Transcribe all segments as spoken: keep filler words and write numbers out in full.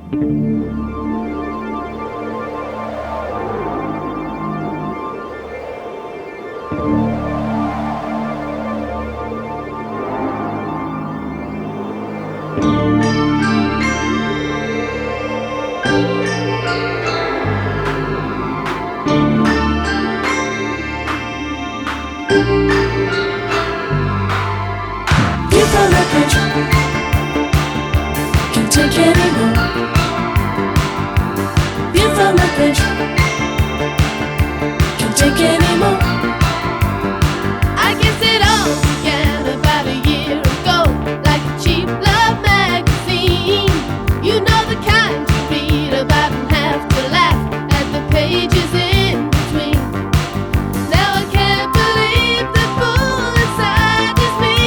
Can't take anymore. View from the bridge. Can't take anymore. I guess it all began about a year ago, like a cheap love magazine. You know the kind you read about and have to laugh at the pages in between. Now I can't believe the fool inside is me,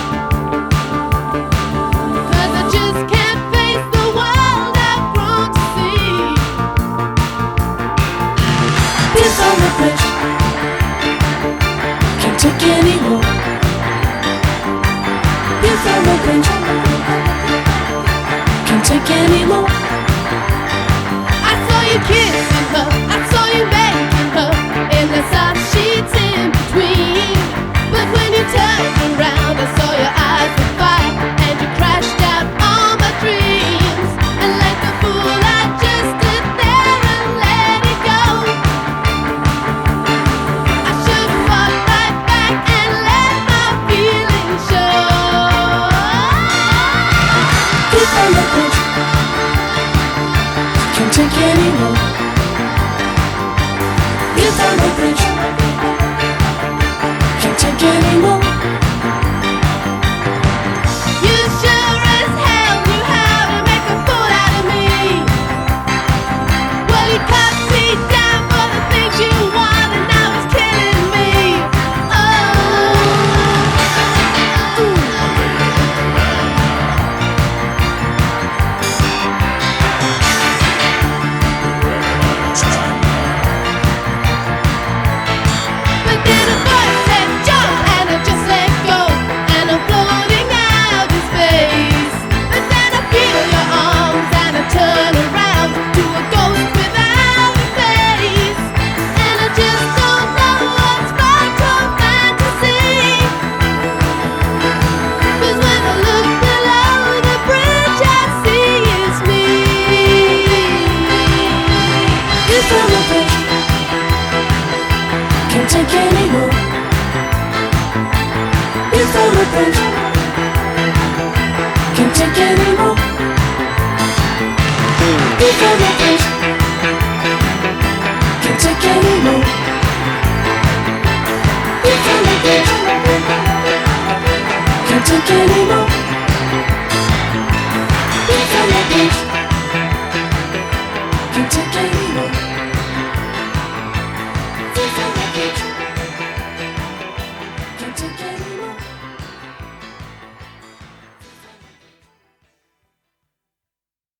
'cause I just can't face the world I've grown to see. View from the bridge. Can't take anymore. View from the bridge. Can't take anymore. I saw you kissing her, I saw you making her in the soft sheets in between. But when you turned around, I saw your eyes were fire, and you crashed out all my dreams. And like a fool, I just stood there and let it go. I should have fought right back and let my feelings show. View from the bridge. Can't take anymore. View from the bridge. Can't take anymore. You sure as hell knew how to make a fool out of me. Well, you cut me down for the things you want, and now it's killing me. Oh, ooh. But then a voice said jump, and I just let go, and I'm floating out in space. But then I feel your arms, and I turn around to a ghost without a face. And I just don't know what's right or fantasy. 'Cause when I look below the bridge, I see it's me. View from the bridge. Can't take anymore. View from the bridge. Can't take anymore. View from the bridge. Can't take anymore. View from the bridge. Can't take anymore. View from the bridge.